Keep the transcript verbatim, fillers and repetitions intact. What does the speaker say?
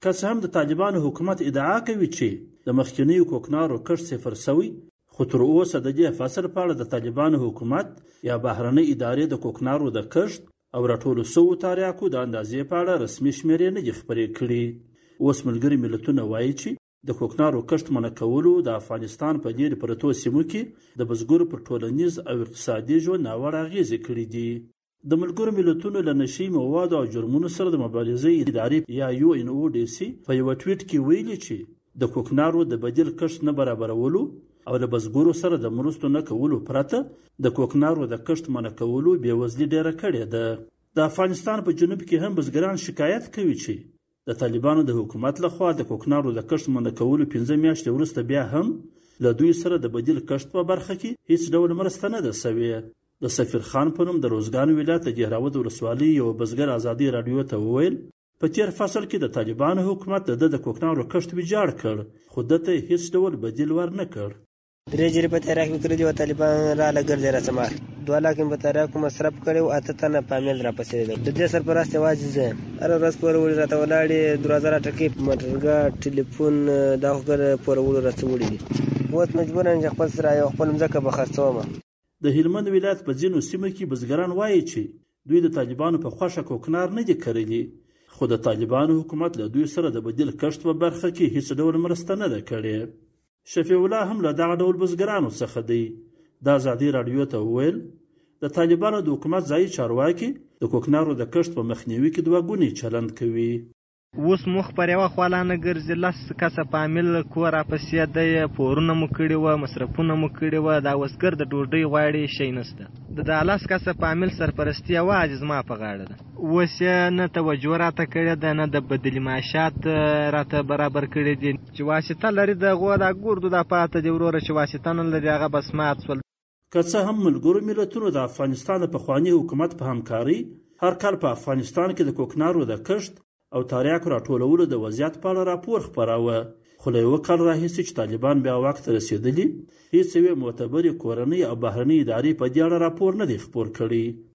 که څه هم د طالبانو حکومت ادعا کوي چې د مخکینیو کوکنارو کښت صفر سوی، خو تر اوسه د دې فصل په اړه د طالبانو حکومت یا بهرنۍ ادارې د کوکنارو د کښت او راټولو سوو تاریاکو د اندازې په اړه رسمي شمیرې نه دي خپرې کړي. اوس ملګري ملتونه وایي چې د کوکنارو کښت منع کولو د افغانستان په ډېرو پرتو سیمو کې د بزګرو پر ټولنیز او اقتصادي ژوند ناوړه اغېزې کړي دي. د ملګرو ملتونو له نشي موادو او جرمونو سره د مبارزې ادارې یا یو ان او ډي سي په یو ټویټ کې ویلي چې د کوکنارو د بدیل کښت نه برابرولو او له بزګرو سره د مرستو نه کولو پرته د کوکنارو د کښت منع کولو بېوزلي ډېره کړې ده. د افغانستان په جنوب کې هم بزګران شکایت کوي چې د طالبانو د حکومت لخوا د کوکنارو د کښت منع کولو پنځه میاشتې وروسته بیا هم له دوی سره د بدیل کښت په برخه کې هیڅ ډول مرسته نه ده سوې. د سفیر خان په نوم د روزګان ولایت د دهراوت ولسوالۍ یو بزګر ازادي راډیو ته وویل په تیر فصل کې د طالبانو حکومت د د کوکنارو کښت ویجاړ کړ، خو دته هیڅ ډول بدیل ورنه کړ. درې جری په تاریخ کې کړی دی او طالبان را لګر دی رسمات دوه لاکه په تاریخ مصرف کړي او اته تنه پامیل را پسې دی. د دې سرپرست واجب زه هر ورځ پور وړي راته ولاړې دوه هزار ټکي موټرګا ټلیفون دا خو پور وړي راته وړي دي. اوس مجبور یم چې خپل سره یو خپل مځکه به خرڅوم. د هلمند ولایت په ځینو سیمو کې بزګران وایي چې دوی د طالبانو په خوښه کوکنار نه دي کرلي، خو د طالبانو حکومت له دوی سره د بدیل کښت په برخه کې هیڅ ډول مرسته نه ده کړې. شفیع الله هم له دغه ډول بزګرانو څخه دی. د ازادي راډیو ته وویل د طالبانو د حکومت ځایي چارواکي د کوکنارو د کښت په مخنیوي کې دوه ګونی چلند کوي. اوس مخ پر یوه خوا نه ګرځي، لس کسه پامیل کور راپسې دی، پورونه مو کړي وه، مصرفونه مو کړي وه، دا وسګر د ډوډۍ غواړي شی نشته. د دا لس کسه پامیل سرپرستي یوازې زما په غاړه ده. اوس یې نه توجه راته کړې ده نه د بدلي معاشات راته برابر کړي دي. چې واسطه لري د هغو دا ګردو دا پاته دی وروره، چې واسطه نه لري هغه بس مات سول. که څه هم ملګرو ملتونو د افغانستان د پخواني حکومت په همکاري هر کال په افغانستان کې د کوکنارو د کښت او تاریاکو راټولولو د وضعیت په اړه راپور خپراوه، خو له یوه کال راهیسې چې طالبان بیا واک ته رسېدلي هېڅ یوې معتبرې کورنۍ او بهرنۍ ادارې په دې اړه راپور نه دی خپور کړی.